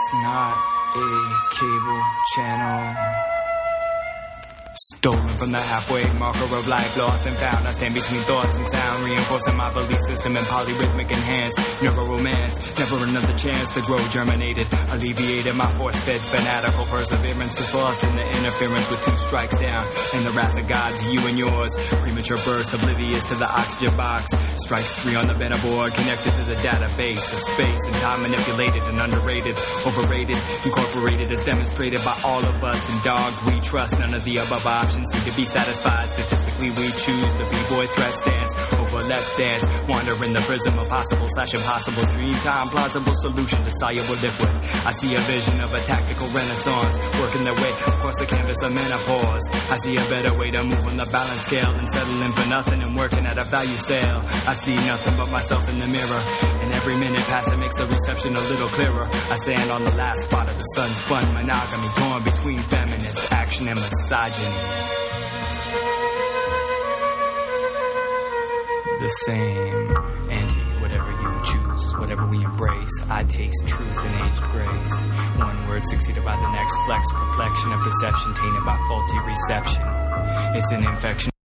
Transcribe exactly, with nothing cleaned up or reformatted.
not a cable channel. Stolen from the halfway marker of life, lost and found. I stand between thoughts and sound, reinforcing my belief system in polyrhythmic enhanced neuroromance. Never another chance to grow germinated, alleviated my force-fed fanatical perseverance. Cause lost in the interference with two strikes down, and the wrath of God to you and yours. Premature bursts, oblivious to the oxygen box. Strike three on the Banner board, connected to the database of space and time, manipulated and underrated, overrated, incorporated as demonstrated by all of us. And dogs we trust, none of the above options seem to be satisfied. Statistically we choose the b-boy threat stance over left stance, wander in the prism of possible slash impossible dream time, plausible solution to soluble liquid. I see a vision of a tactical renaissance, working their way across the canvas of menopause. I see a better way to move on the balance scale than settling for nothing and working at a value sale. I see nothing but myself in the mirror, and every minute passing makes the reception a little clearer. I stand on the last spot of the sun-spun monogamy, torn between feminist action and misogyny. The same, and whatever you choose, whatever we embrace, I taste truth and aged grace. One word succeeded by the next, flex, perplexion, and perception tainted by faulty reception. It's an infection.